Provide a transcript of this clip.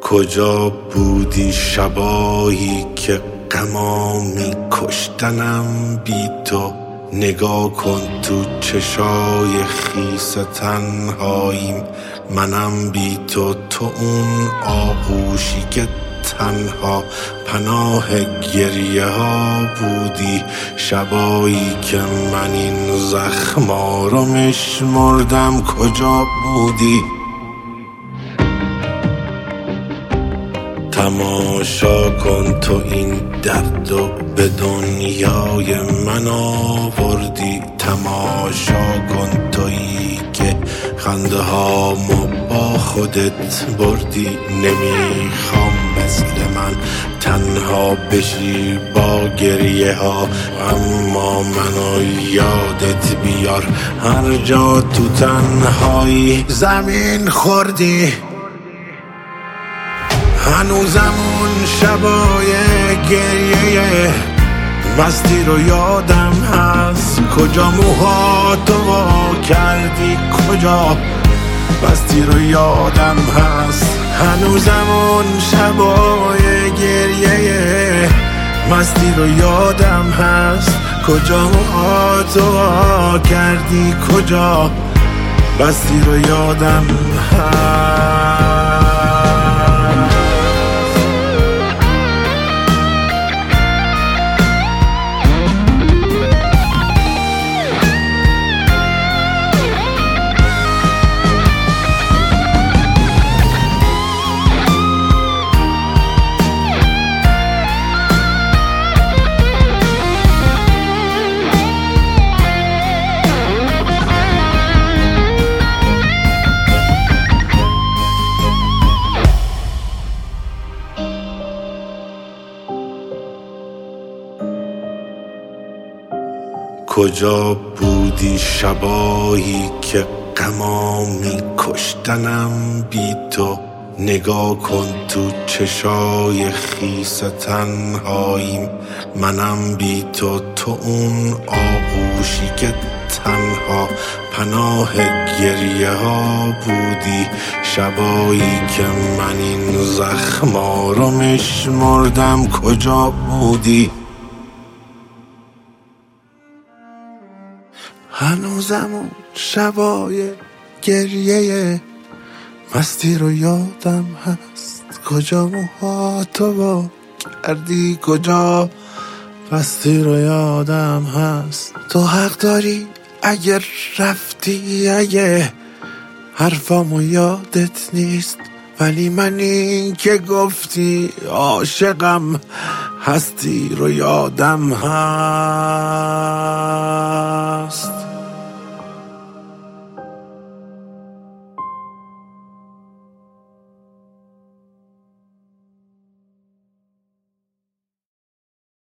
کجا بودی شبایی که غما می کشتنم بی تو؟ نگاه کن تو چشای خیس تنهاییم، منم بی تو، تو اون آغوشی که تنها پناه گریه ها بودی. شبایی که من این زخما رو میشمردم کجا بودی؟ تماشا کن تو این درد و به دنیای من آوردی. تماشا کن تویی که خنده هامو با خودت بردی. نمیخوام مثل من تنها بشی با گریه ها، اما منو یادت بیار هر جا تو تنهایی زمین خوردی. هنوزم اون شبای گریه مستی رو یادم هست. کجا موهاتو وا کردی، کجا بستی رو یادم هست. هنوزم اون شبای گریه مستی رو یادم هست. کجا موهاتو وا کردی، کجا بستی رو یادم هست. کجا بودی شبایی که غما می کشتنم بی تو؟ نگاه کن تو چشای خیس تنهاییم، منم بی تو، تو اون آغوشی که تنها پناه گریه ها بودی. شبایی که من این زخما رو میشمردم کجا بودی؟ هنوزم اون شبای گریه مستی رو یادم هست. کجا موهاتو وا کردی، کجا بستی رو یادم هست. تو حق داری اگر رفتی، اگه حرفامو یادت نیست، ولی من این که گفتی عاشقم هستی رو یادم هست.